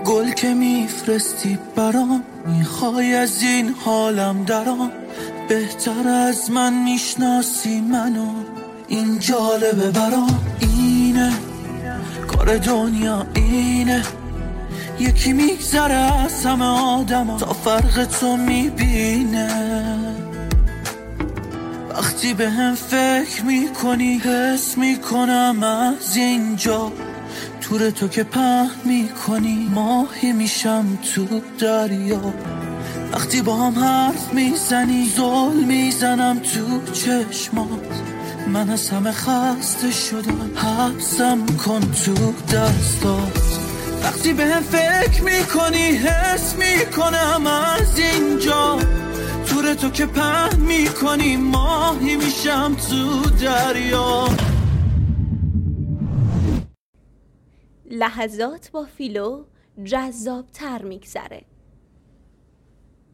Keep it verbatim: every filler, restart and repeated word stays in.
گل که میفرستی برام، میخوای از این حالم درام. بهتر از من میشناسی منو، این جالبه برام. اینه کار دنیا، اینه یکی میگذره از همه آدم ها تا فرق تو میبینه. وقتی به هم فکر میکنی حس میکنم از اینجا، تور تو که پهن میکنی ماهی میشم تو دریا. وقتی با هم حرف میزنی زل میزنم تو چشمات. من از همه خسته شدم، حبسم کن تو دستات. وقتی به هم فکر میکنی حس میکنم از اینجا، تور تو که پهن میکنی ماهی میشم تو دریا. لحظات با فیلو جذاب تر میگذره.